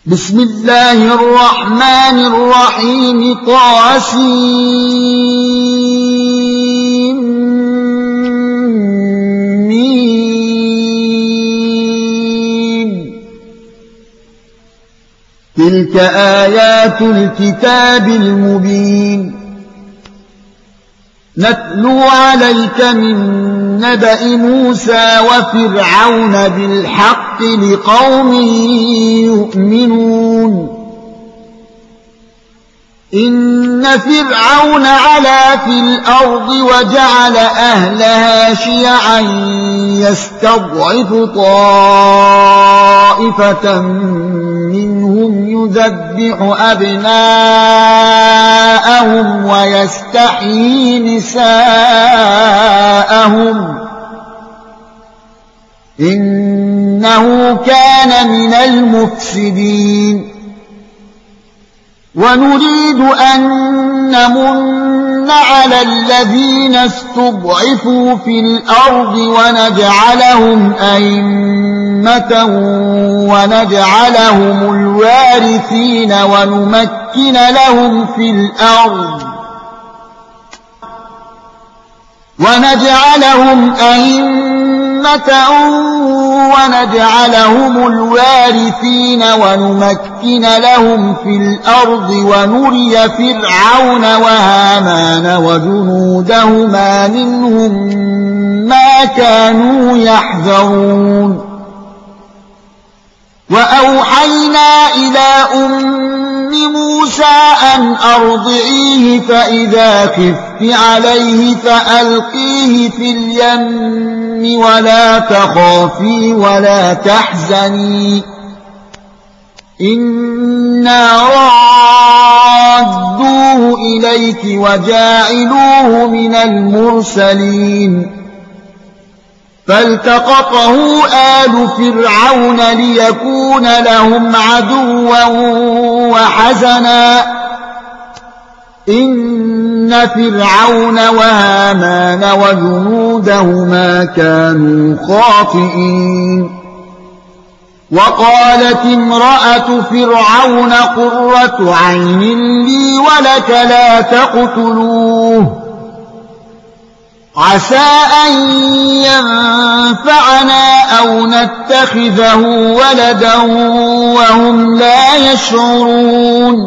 بسم الله الرحمن الرحيم تلك آيات الكتاب المبين نتلو عليك من نبأ موسى وفرعون بالحق لقوم يؤمنون إن فرعون علا في الأرض وجعل أهلها شيعا يستضعف طائفة منهم يذبح أبناءهم ويستحيي نساءهم إنه كان من المفسدين ونريد أن نمن على الذين استضعفوا في الأرض ونجعلهم أئمة ونجعلهم الوارثين ونمكن لهم في الأرض ونجعلهم الوارثين ونمكن لهم في الأرض ونري فرعون وهامان وجنودهما منهم ما كانوا يحذرون وأوحينا إلى موسى أن أرضعيه فإذا خفت عليه فألقيه في اليم ولا تخافي ولا تحزني إنا رادوه إليك وجاعلوه من المرسلين فالتقطه آل فرعون ليكون لهم عدوا وحزنا إن فرعون وهامان وجنودهما كانوا خاطئين وقالت امرأة فرعون قرة عين لي ولك لا تقتلوه عسى أن ينفعنا أو نتخذه ولدا وهم لا يشعرون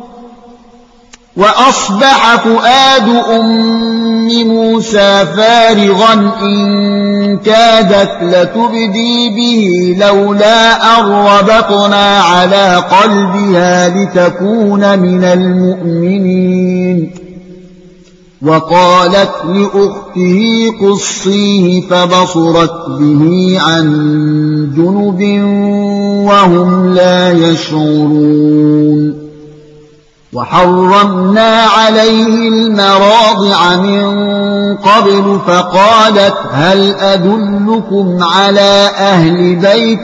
وأصبح فؤاد أم موسى فارغا إن كادت لتبدي به لولا أن ربطنا على قلبها لتكون من المؤمنين وقالت لأخته قصيه فبصرت به عن جنب وهم لا يشعرون وحرمنا عليه المراضع من قبل فقالت هل أدلكم على أهل بيت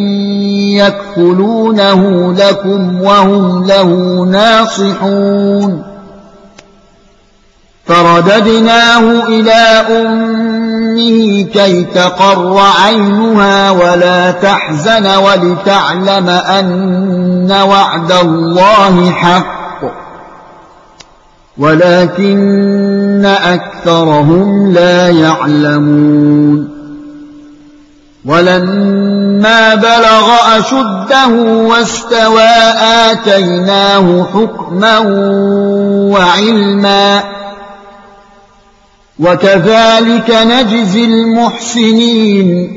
يكفلونه لكم وهم له ناصحون فرددناه إلى أمه كي تقر عينها ولا تحزن ولتعلم أن وعد الله حق ولكن أكثرهم لا يعلمون ولما بلغ أشده واستوى آتيناه حكما وعلما وكذلك نجزي المحسنين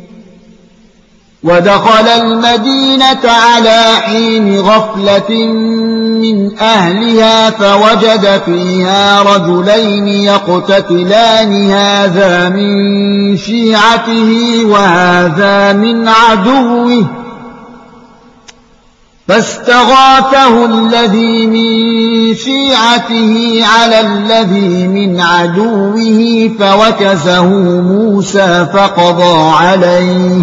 ودخل المدينة على حين غفلة من أهلها فوجد فيها رجلين يقتتلان هذا من شيعته وهذا من عدوه فاستغاثه الذي من شيعته على الذي من عدوه فوكزه موسى فقضى عليه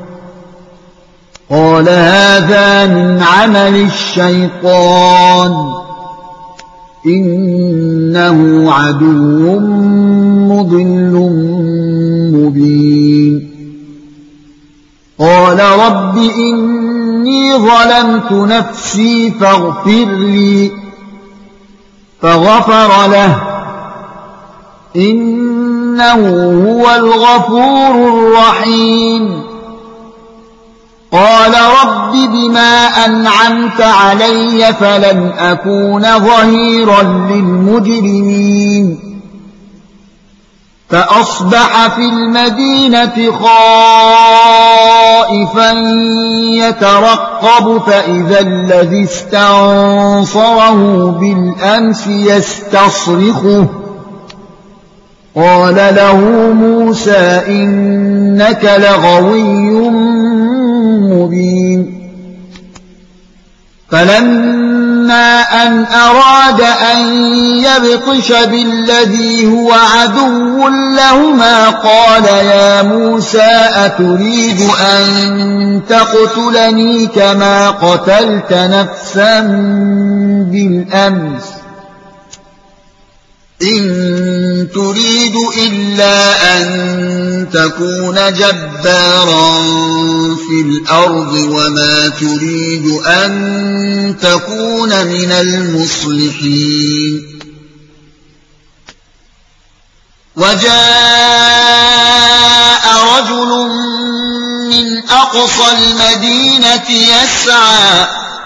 قال هذا من عمل الشيطان إنه عدو مضل مبين قال رب إني إني ظلمت نفسي فاغفر لي، فغفر له إنه هو الغفور الرحيم. قال رب بما أنعمت علي فلن أكون ظهيرا للمجرمين. فأصبح في المدينة خائفا يترقب فإذا الذي استنصره بالأمس يستصرخه. قال له موسى إنك لغوي مبين. فلما أن أراد أن يبطش بالذي هو عدو لهما قال يا موسى أتريد أن تقتلني كما قتلت نفسا بالأمس إن تريد إلا أن تكون جبارا في الأرض وما تريد أن تكون من المصلحين. وجاء رجل من أقصى المدينة يسعى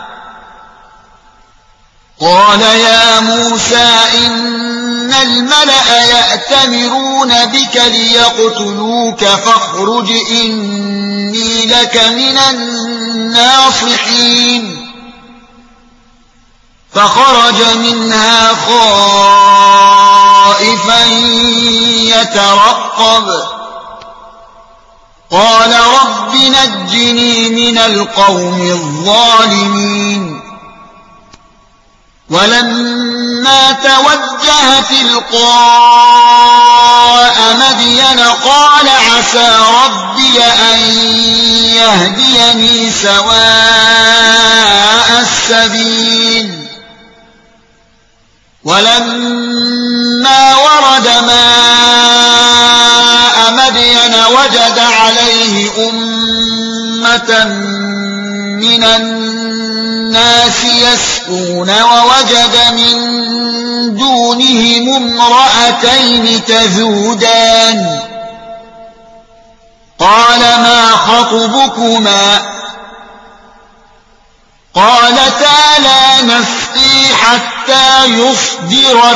قال يا موسى إن الملأ يأتمرون بك ليقتلوك فاخرج إني لك من الناصحين. فخرج منها خائفا يترقب قال رب نجني من القوم الظالمين. ولما توجه تلقاء مدين قال عسى ربي أن يهديني سواء السبيل. ولما ورد ماء مدين وجد عليه أمة من الناس يسقون ووجد من دونهم امرأتين تذودان قال ما خطبكما قالتا لا نسقي حتى يصدر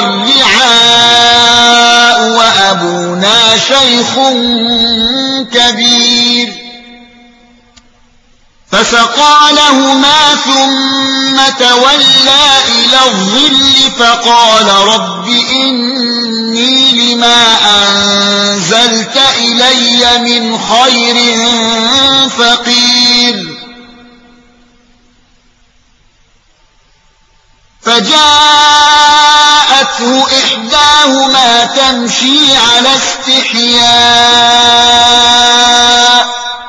الرعاء وأبونا شيخ كبير. فسقى لهما ثم تولى إلى الظل فقال رب إني لما أنزلت إلي من خير فقير. فجاءته إحداهما تمشي على استحياء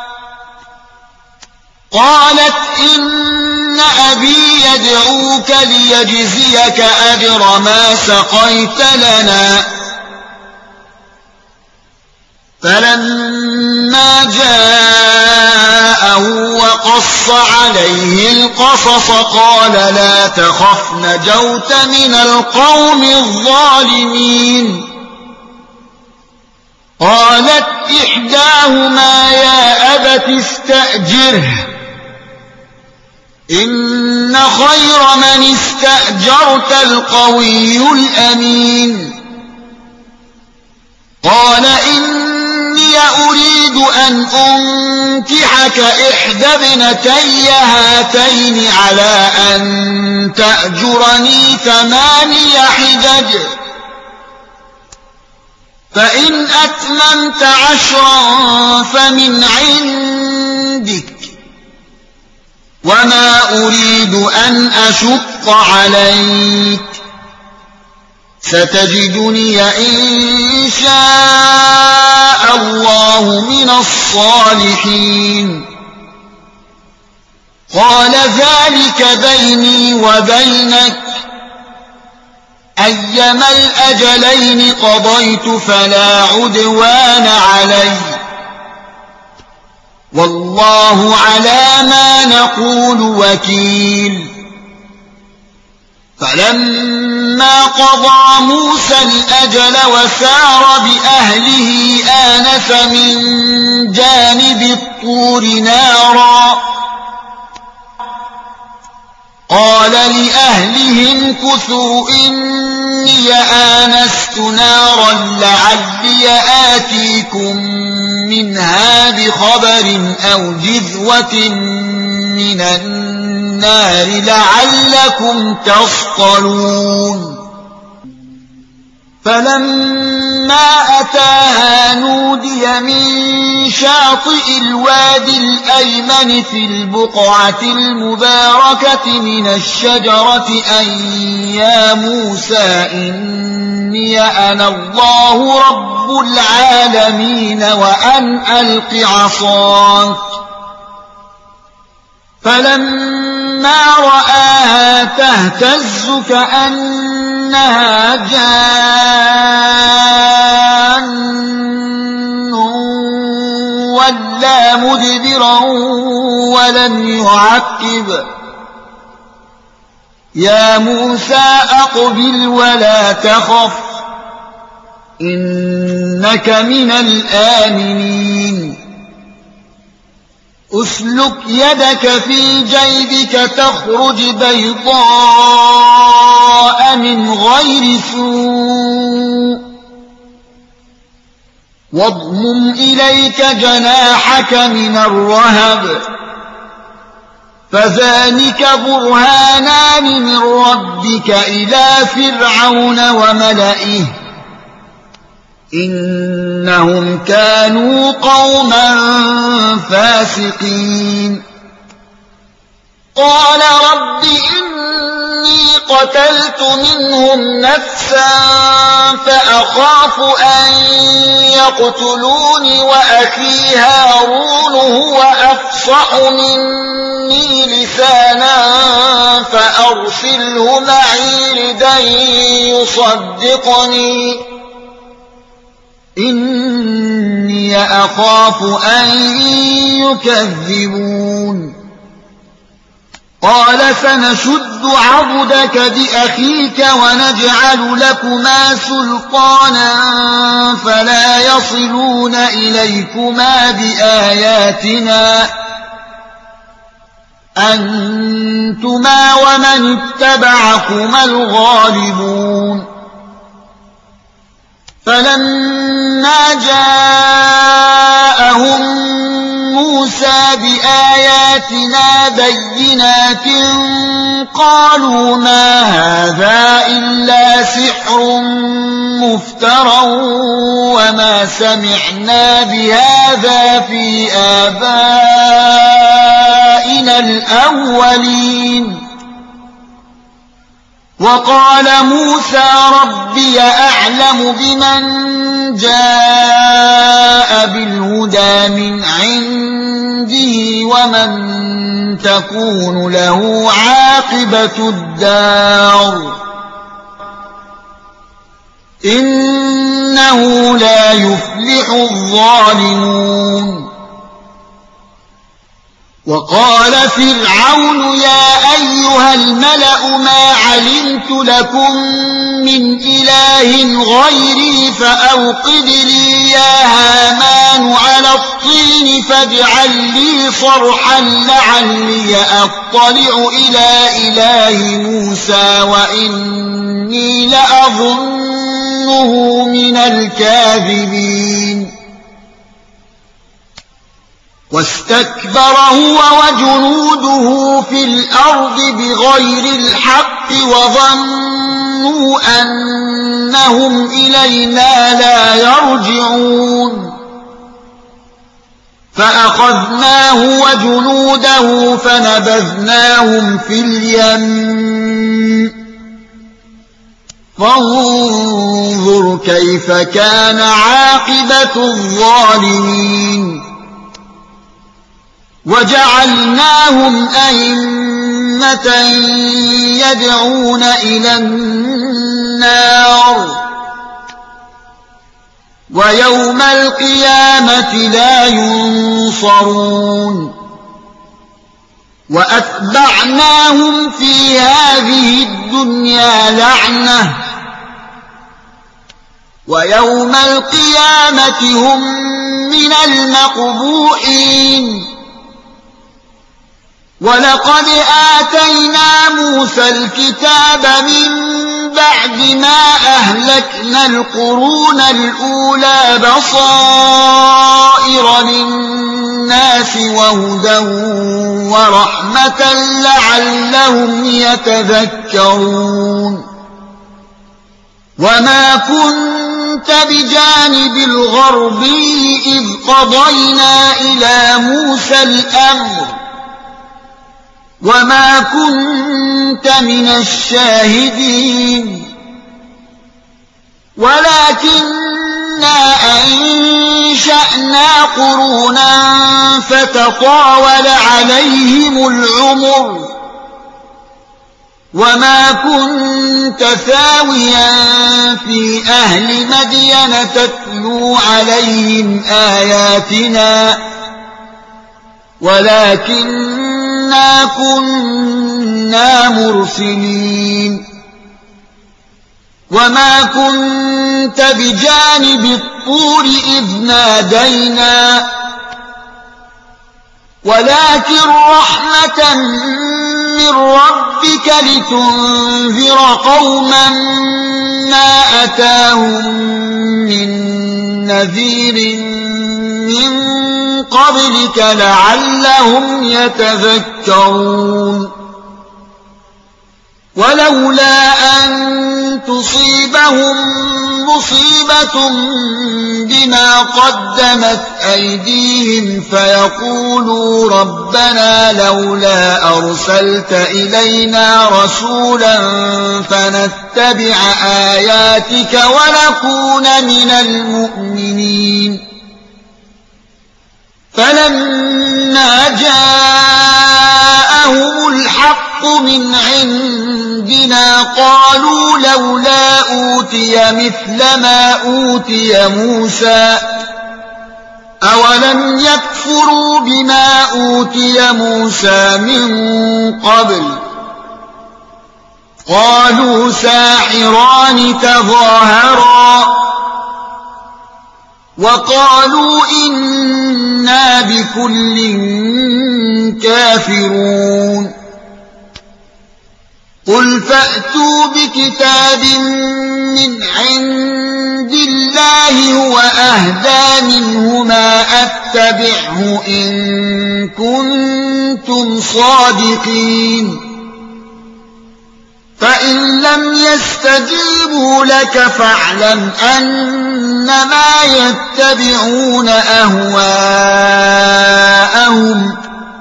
قالت إن أبي يدعوك ليجزيك أجر ما سقيت لنا. فلما جاءه وقص عليه القصص قال لا تخف نجوت من القوم الظالمين. قالت إحداهما يا أبت استأجره إن خير من استأجرت القوي الأمين. قال إني أريد أن أنكحك إحدى ابنتي هاتين على أن تأجرني 8 حجج فإن أتممت 10 فمن عندك وما أريد أن أشق عليك ستجدني إن شاء الله من الصالحين. قال ذلك بيني وبينك أيما الأجلين قضيت فلا عدوان علي والله على ما نقول وكيل. فلما قضى موسى الأجل وسار بأهله آنس من جانب الطور نارا قال لأهلهم كثوا إني آنست نارا لعلي آتيكم منها بخبر أو جذوة من النار لعلكم تصطلون. فلما أتاها نودي من شاطئ الوادي الأيمن في البقعة المباركة من الشجرة أن يا موسى إني أنا الله رب العالمين وأن ألق عصاك. فلما رآها تهتز كأنها جان ولا مدبرا ولم يعقب. يا موسى أقبل ولا تخف إنك من الآمنين. أسلك يدك في جيبك تخرج بيضاء من غير سوء واضمم إليك جناحك من الرهب فذلك برهانان من ربك إلى فرعون وملئه إنهم كانوا قوما فاسقين. قال رب إني قتلت منهم نفسا فأخاف أن يقتلون وأخي هارون هو أفصح مني لسانا فأرسله معي ردا يصدقني إني أخاف أن يكذبون. قال سنشد عضدك بأخيك ونجعل لكما سلطانا فلا يصلون إليكما بآياتنا أنتما ومن اتبعكما الغالبون. فلما جاءهم موسى بآياتنا بينات قالوا ما هذا إلا سحر مفترى وما سمعنا بهذا في آبائنا الأولين. وقال موسى ربي أعلم بمن جاء بالهدى من عنده ومن تكون له عاقبة الدار إنه لا يفلح الظالمون. وقال فرعون يا أيها الملأ ما علمت لكم من إله غيري فأوقد لي يا هامان على الطين فاجعل لي صرحا لعلي أطلع إلى إله موسى وإني لأظنه من الكاذبين. واستكبر هو وجنوده في الأرض بغير الحق وظنوا أنهم إلينا لا يرجعون. فأخذناه وجنوده فنبذناهم في اليم فانظر كيف كان عاقبة الظالمين. وجعلناهم أئمة يدعون إلى النار ويوم القيامة لا ينصرون وأتبعناهم في هذه الدنيا لعنة ويوم القيامة هم من المقبوحين ولقد آتينا موسى الكتاب من بعد ما أهلكنا القرون الأولى بصائر للناس وهدى ورحمة لعلهم يتذكرون وما كنت بجانب الغربي إذ قضينا إلى موسى الأمر وما كنت من الشاهدين ولكننا أنشأنا قرونا فتطاول عليهم العمر وما كنت ثاويا في أهل مدين تتلو عليهم آياتنا ولكننا كنا مرسلين وما كنت بجانب الطور إذ نادينا ولكن رحمة من ربك لتنذر قوما ما أتاهم من نذير من قبلك لعلهم يتذكرون ولولا أن تصيبهم مصيبة بما قدمت أيديهم فيقولوا ربنا لولا أرسلت إلينا رسولا فنتبع آياتك ونكون من المؤمنين فلما جاءهم الحق من عندنا قالوا لولا أوتي مثل ما أوتي موسى أولم يكفروا بما أوتي موسى من قبل قالوا ساحران تظاهرا وقالوا إنا بكل كافرون قل فأتوا بكتاب من عند الله هو أهدى منه ما أتبعه إن كنتم صادقين فإن لم يستجيبوا لك فاعلم أنما يتبعون أهواءهم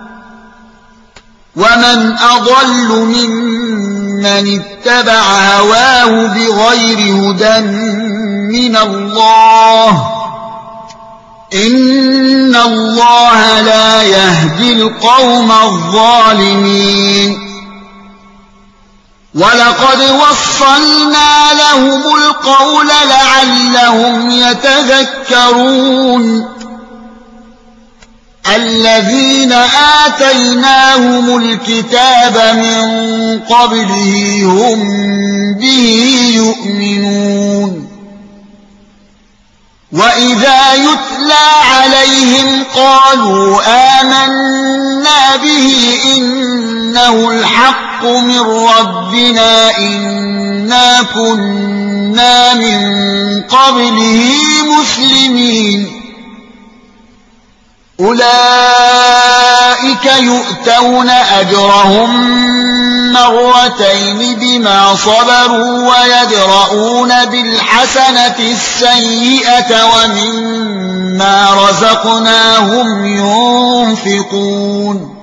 ومن أضل ممن اتبع هواه بغير هدى من الله إن الله لا يهدي القوم الظالمين ولقد وصلنا لهم القول لعلهم يتذكرون الذين آتيناهم الكتاب من قبله هم به يؤمنون وإذا يتلى عليهم قالوا آمنا به إنه الحق من ربنا إنا كنا من قبله مسلمين أولئك يؤتون أجرهم مرتين بما صبروا ويدرؤون بالحسنة السيئة ومما رزقناهم ينفقون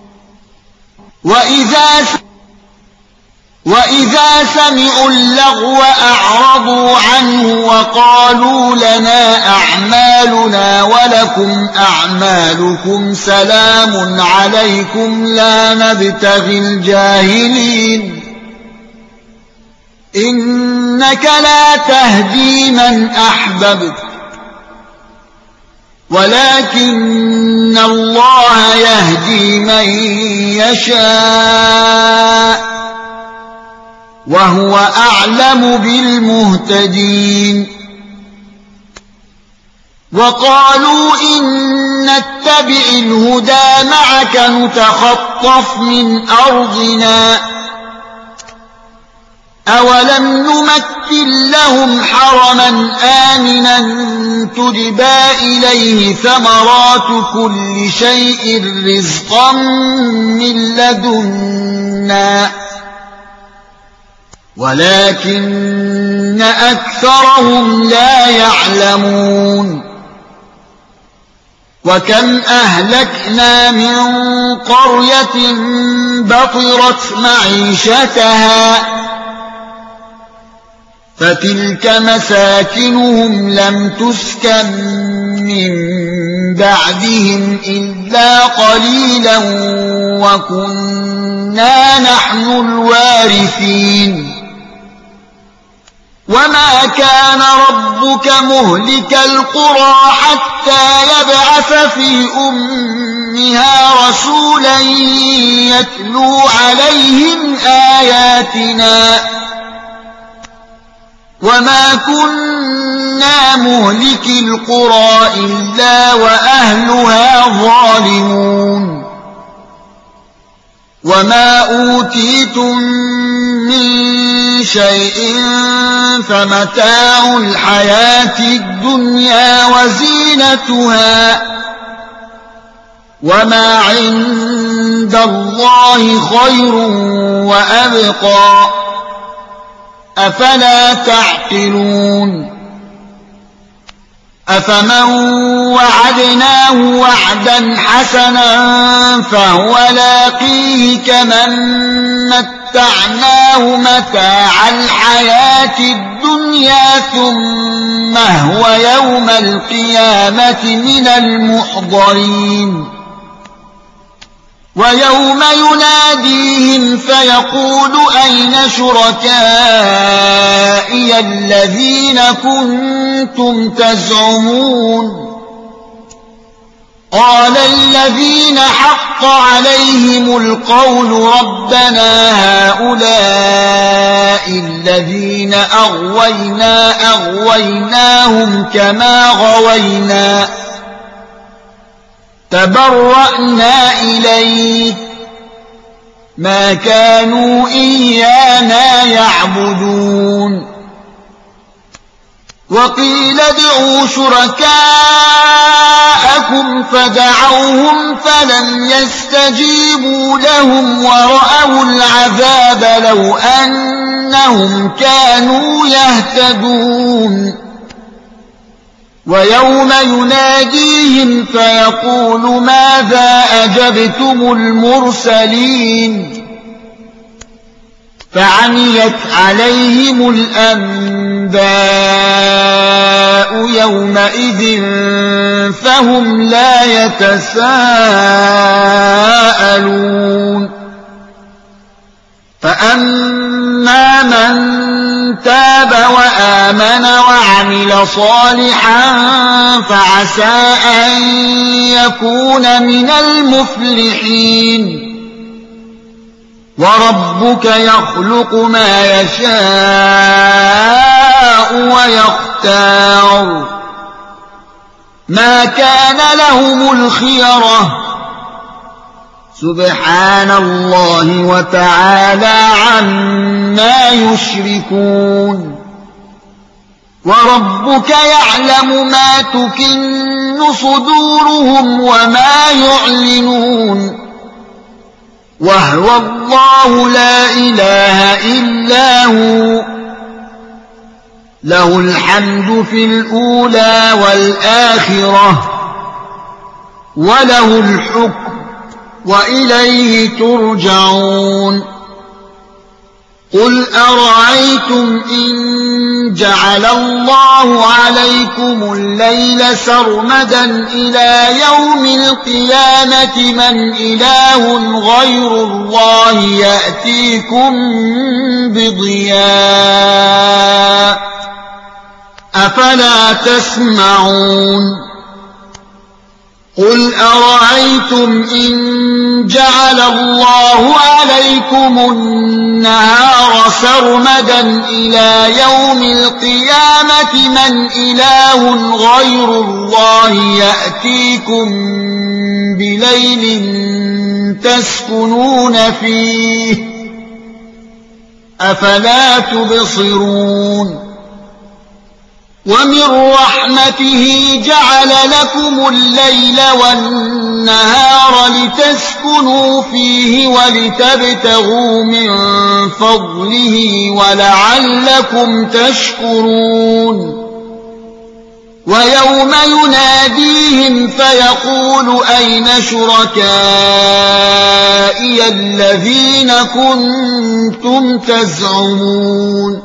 وإذا سمعوا اللغو أعرضوا عنه وقالوا لنا أعمالنا ولكم أعمالكم سلام عليكم لا نبتغي الجاهلين إنك لا تهدي من أحببت ولكن الله يهدي من يشاء وهو أعلم بالمهتدين. وقالوا إن نتبع الهدى معك نتخطف من أرضنا أولم نمكن لهم حرما آمنا تجبى إليه ثمرات كل شيء رزقا من لدنا ولكن أكثرهم لا يعلمون. وكم أهلكنا من قرية بطرت معيشتها فتلك مساكنهم لم تسكن من بعدهم إلا قليلا وكنا نحن الوارثين. وما كان ربك مهلك القرى حتى يبعث في أمها رسولا يتلو عليهم آياتنا وما كنا مهلك القرى إلا وأهلها ظالمون. وما أوتيتم من شيء فمتاع الحياة الدنيا وزينتها وما عند الله خير وأبقى أفلا تعقلون. أفمن وعدناه وعدا حسنا فهو لاقيه كمن متعناه متاع الحياة الدنيا ثم هو يوم القيامة من المحضرين. ويوم يناديهم فيقول أين شركائي الذين كنتم تزعمون قال الذين حق عليهم القول ربنا هؤلاء الذين أغويناهم كما غوينا تبرأنا إليك ما كانوا إيانا يعبدون. وقيل ادعوا شركاءكم فدعوهم فلم يستجيبوا لهم ورأوا العذاب لو أنهم كانوا يهتدون. ويوم يناديهم فيقول ماذا أجبتم المرسلين فعميت عليهم الأنباء يومئذ فهم لا يتساءلون. فأما من تاب وآمن وعمل صالحا فعسى أن يكون من المفلحين. وربك يخلق ما يشاء ويختار ما كان لهم الخيرة سبحان الله وتعالى عما يشركون. وربك يعلم ما تكن صدورهم وما يعلنون وهو الله لا إله إلا هو له الحمد في الأولى والآخرة وله الحكم وإليه ترجعون. قل أرأيتم إن جعل الله عليكم الليل سرمدا إلى يوم القيامة من إله غير الله يأتيكم بضياء أفلا تسمعون. قل أرأيتم إن جعل الله عليكم النهار سرمدا إلى يوم القيامة من إله غير الله يأتيكم بليل تسكنون فيه أفلا تبصرون ومن رحمته جعل لكم الليل والنهار لتسكنوا فيه ولتبتغوا من فضله ولعلكم تشكرون ويوم يناديهم فيقول أين شركائي الذين كنتم تزعمون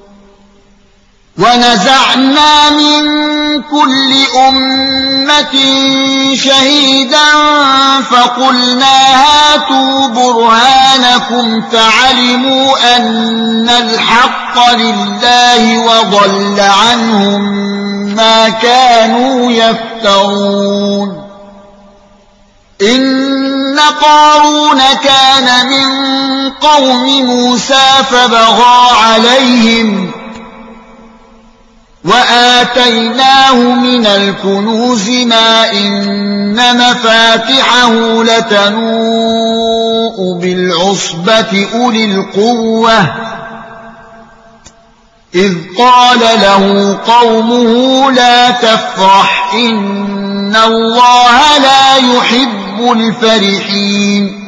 ونزعنا من كل أمة شهيدا فقلنا هاتوا برهانكم فعلموا أن الحق لله وضل عنهم ما كانوا يفترون إن قارون كان من قوم موسى فبغى عليهم وآتيناه من الكنوز ما إن مفاتحه لتنوء بالعصبة أولي القوة إذ قال له قومه لا تفرح إن الله لا يحب الفرحين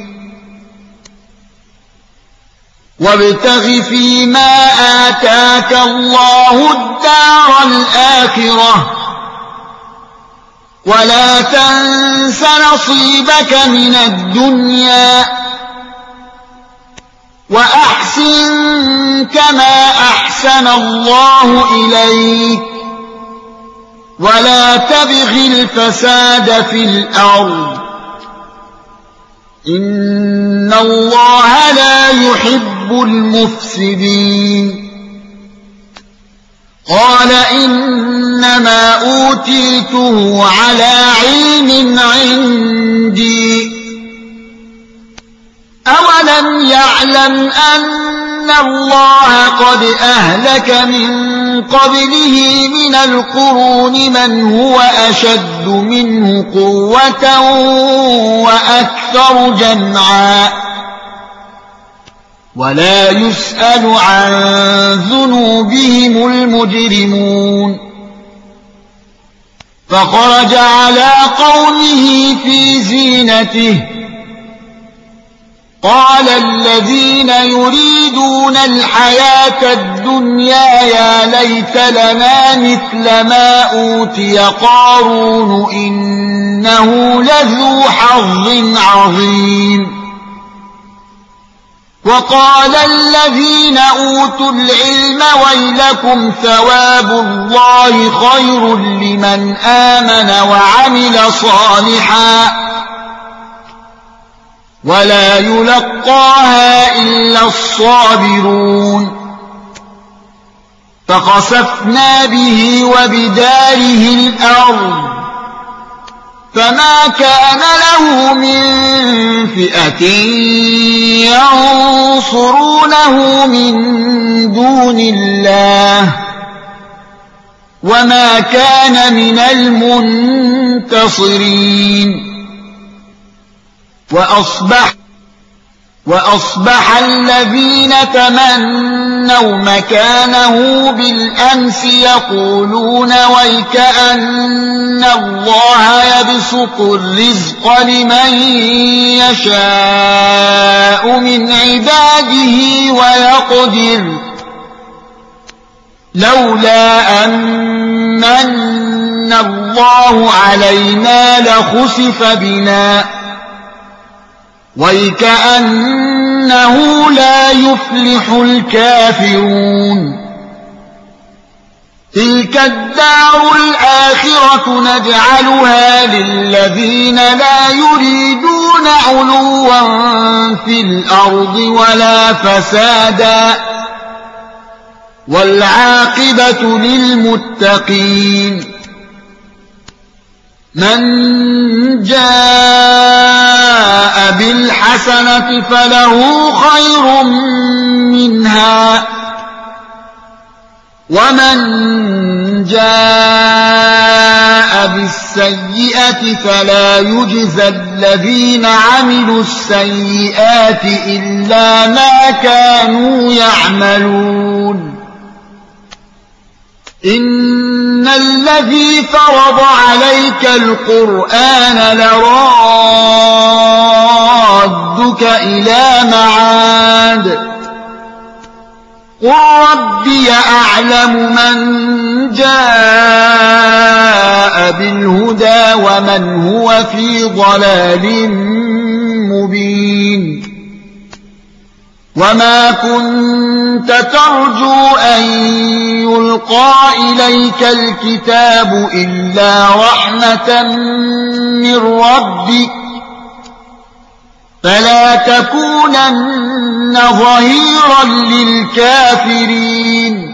وابتغ فيما آتاك الله الدار الآخرة ولا تنس نصيبك من الدنيا وأحسن كما أحسن الله إليك ولا تبغ الفساد في الأرض إن الله لا يحب المفسدين قال إنما أوتيته على علم عندي أولم يعلم أن الله قد أهلك من قبله من القرون من هو أشد منه قوة وأكثر جمعا ولا يسأل عن ذنوبهم المجرمون فخرج على قومه في زينته قال الذين يريدون الحياة الدنيا يا ليت لنا مثل ما أوتي قارون إنه لذو حظ عظيم وقال الذين أوتوا العلم ويلكم ثواب الله خير لمن آمن وعمل صالحا ولا يلقاها إلا الصابرون فخسفنا به وبداره الأرض فما كان له من فئة ينصرونه من دون الله وما كان من المنتصرين وأصبح الذين تمنوا مكانه بالأمس يقولون ويكأن الله يبسط الرزق لمن يشاء من عباده ويقدر لولا أمن الله علينا لخسف بنا ويكأنه لا يفلح الكافرون تلك الدار الآخرة نجعلها للذين لا يريدون علوا في الأرض ولا فسادا والعاقبة للمتقين من جاء بالحسنة فله خير منها ومن جاء بالسيئة فلا يجزى الذين عملوا السيئات إلا ما كانوا يعملون إن الذي فرض عليك القرآن لرادك إلى معاد قل ربي أعلم من جاء بالهدى ومن هو في ضلال مبين وما كنت ترجو أن يلقى إليك الكتاب إلا رحمة من ربك فلا تكونن ظهيرا للكافرين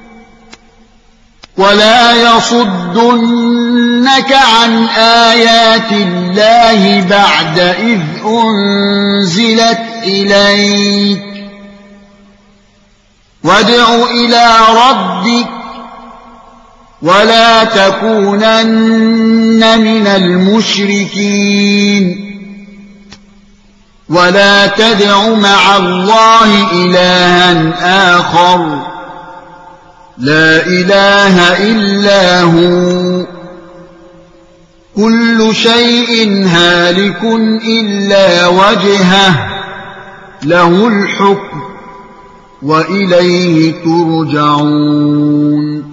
ولا يصدنك عن آيات الله بعد إذ أنزلت إليك وادع إلى ربك ولا تكونن من المشركين ولا تدع مع الله إلها آخر لا إله إلا هو كل شيء هالك إلا وجهه له الحكم وإليه ترجعون